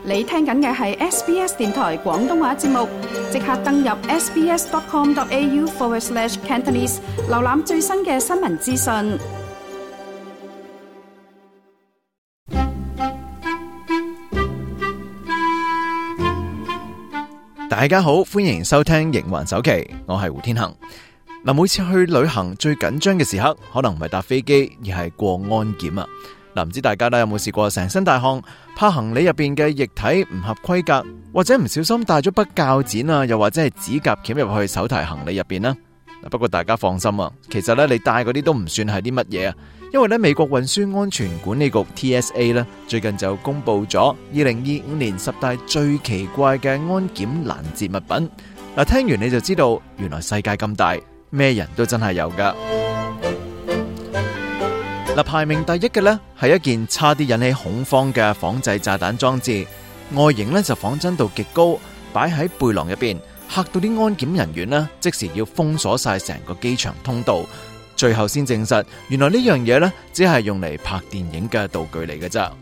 你聽緊嘅係 SBS 電台廣東話節目，即刻登入 sbs.com.au/Cantonese 瀏覽最新嘅新聞資訊。 大家好，歡迎收聽營環首期，我係胡天恒。每次去旅行最緊張嘅時刻，可能唔係搭飛機，而係過安檢啊！唔知大家有冇試過成身大汗，怕行李入邊嘅液體唔合規格，或者唔小心帶咗筆鉸剪啊，又或者係指甲鉗入去手提行李入邊呢？不過大家放心啊，其實你帶嗰啲都唔算係啲乜嘢啊，因為美國運輸安全管理局 TSA 最近就公布咗2025年10大最奇怪嘅安檢攔截物品。聽完你就知道，原來世界咁大，咩人都真係有噶。排名第一嘅係一件差啲引起恐慌嘅仿製炸彈裝置，外形就仿真度極高，擺喺背囊入邊，嚇到啲安檢人員即時要封鎖晒成個機場通道，最後先證實原來呢樣嘢只係用嚟拍電影嘅道具嚟嘅咋。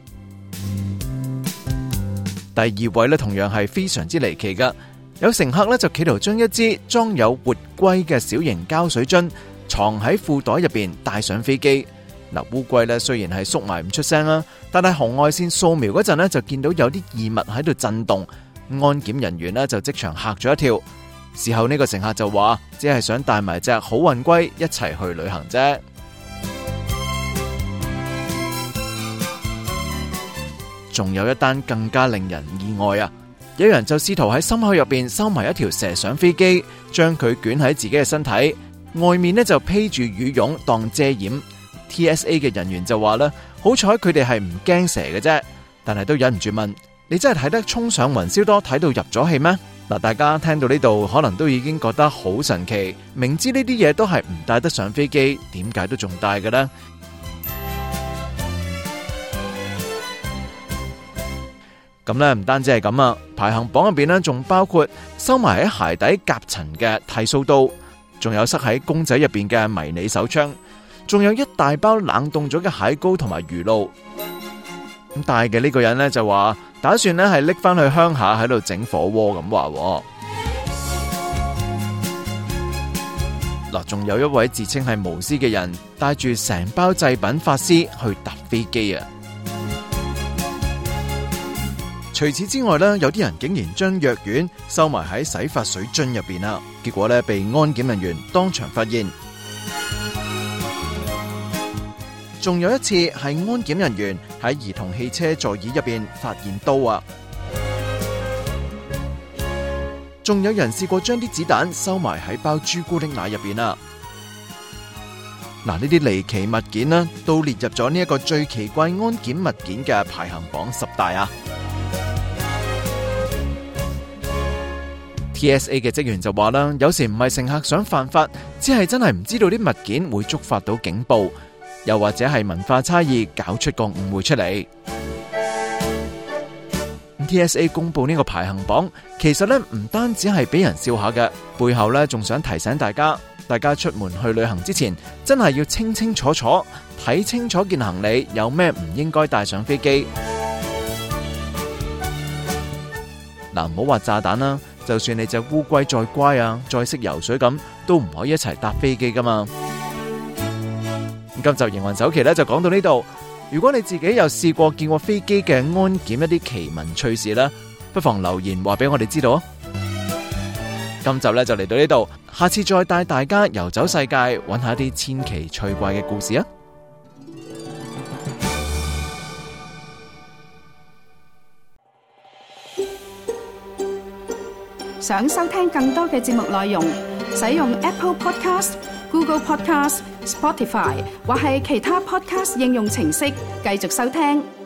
第二位同樣係非常之離奇噶，有乘客就企圖將一支裝有活龜嘅小型膠水樽藏喺褲袋入邊帶上飛機。烏龜雖然係縮埋唔出聲啦，但係紅外線掃描嗰陣就見到有啲異物喺度震動，安檢人員就即場嚇咗一跳。事後呢個乘客就話，只係想帶埋隻好運龜一齊去旅行啫。仲有一單更加令人意外啊！有人就試圖喺心口入邊收埋一條蛇上飛機，將佢捲喺自己嘅身體，外面就披住羽絨當遮掩。TSA 嘅人員就話好彩佢哋係唔驚蛇嘅啫，但係都忍唔住問，你真係睇得衝上雲霄多睇到入咗戲咩？大家聽到呢度可能都已經覺得好神奇，明知呢啲嘢都係唔帶得上飛機，點解都仲帶嘅呢？咁唔單止係咁啊，排行榜入邊仲包括收埋喺鞋底夾層嘅剃鬚刀，仲有塞喺公仔入邊嘅迷你手槍，仲有一大包冷凍咗嘅蟹膏同埋魚露。咁帶嘅呢個人就話打算係拎翻去鄉下喺度整火鍋咁話。仲有一位自稱係巫師嘅人帶住成包祭品法師去搭飛機啊！除此之外有啲人竟然將藥丸收埋喺洗髮水樽入邊啊，結果被安檢人員當場發現。仲有一次係安檢人員喺兒童汽車座椅入邊發現刀啊！仲有人試過將啲子彈收埋喺包朱古力奶入邊啊！呢啲離奇物件都列入咗呢一個最奇怪安檢物件嘅排行榜10大啊！ TSA 嘅職員就話有時唔係乘客想犯法，只係真係唔知道啲物件會觸發到警報，又或者係文化差異搞出個誤會出嚟。TSA 公布呢個排行榜，其實唔單止係俾人笑下嘅，背後仲想提醒大家出門去旅行之前，真係要清清楚楚睇清楚件行李有咩唔應該帶上飛機。唔好話炸彈啦，就算你隻烏龜再乖啊，再識游水咁，都唔可以一齊搭飛機噶嘛。今集營運首期就講到呢度。如果你自己有試過見過飛機嘅安檢一啲奇聞趣事不妨留言話俾我哋知道啊。今集就嚟到呢度，下次再帶大家遊走世界，揾下啲千奇趣怪嘅故事啊！ 想收聽更多嘅節目內容，使用 Apple Podcast、Google Podcast、Spotify 或係其他 Podcast 應用程式繼續收聽。